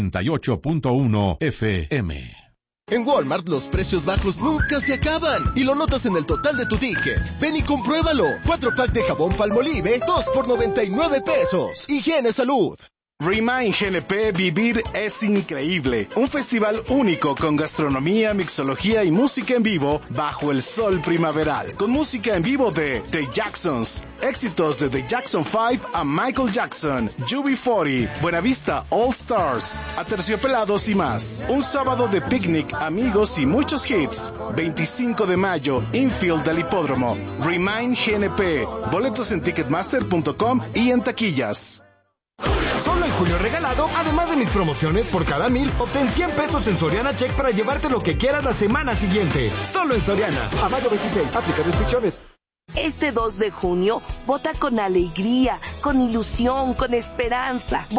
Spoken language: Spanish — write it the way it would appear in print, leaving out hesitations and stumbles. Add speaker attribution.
Speaker 1: 98.1 FM.
Speaker 2: En Walmart los precios bajos nunca se acaban y lo notas en el total de tu ticket. Ven y compruébalo. 4-pack de jabón Palmolive, 2 por 99 pesos. Higiene Salud.
Speaker 3: Remind GNP, vivir es increíble. Un festival único con gastronomía, mixología y música en vivo bajo el sol primaveral. Con música en vivo de The Jacksons, éxitos de The Jackson 5 a Michael Jackson, UB40, Buenavista All Stars, Aterciopelados y más. Un sábado de picnic, amigos y muchos hits. 25 de mayo, infield del hipódromo. Remind GNP. Boletos en ticketmaster.com y en taquillas.
Speaker 4: Solo en Julio Regalado, además de mis promociones, por cada 1,000 obtén 100 pesos en Soriana Check para llevarte lo que quieras la semana siguiente. Solo en Soriana. A mayo 26. Aplica restricciones.
Speaker 5: Este 2 de junio, vota con alegría, con ilusión, con esperanza.